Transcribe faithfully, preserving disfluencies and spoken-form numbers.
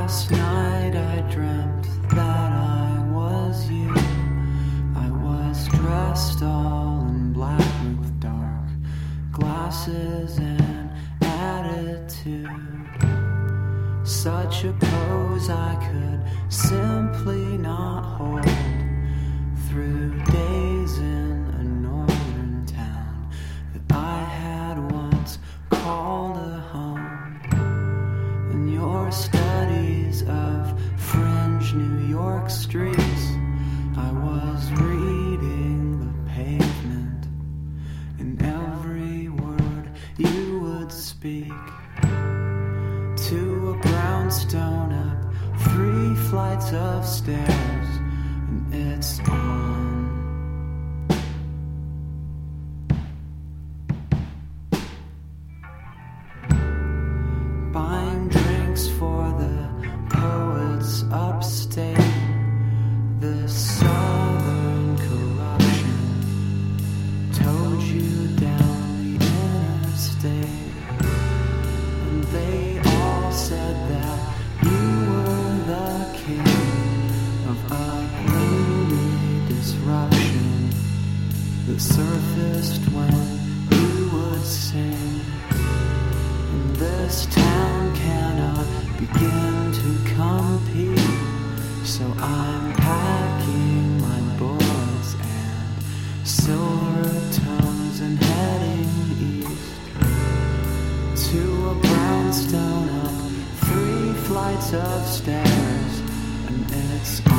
Last night I dreamt that I was you. I was dressed all in black with dark glasses and attitude. Such a pose I could simply not hold through days in a northern town that I had once called a home. In your studies of fringe New York streets, I was reading the pavement in every word you would speak. To a brownstone up three flights of stairs, and it's on. Buying drinks for the poets upstate. This southern corruption towed you down the interstate, and they all said that you were the king of a gloomy disruption that surfaced when you would sing. And this town cannot begin to compete, so I'm packing my bullets and silver tongues and heading east to a brownstone up three flights of stairs, and it's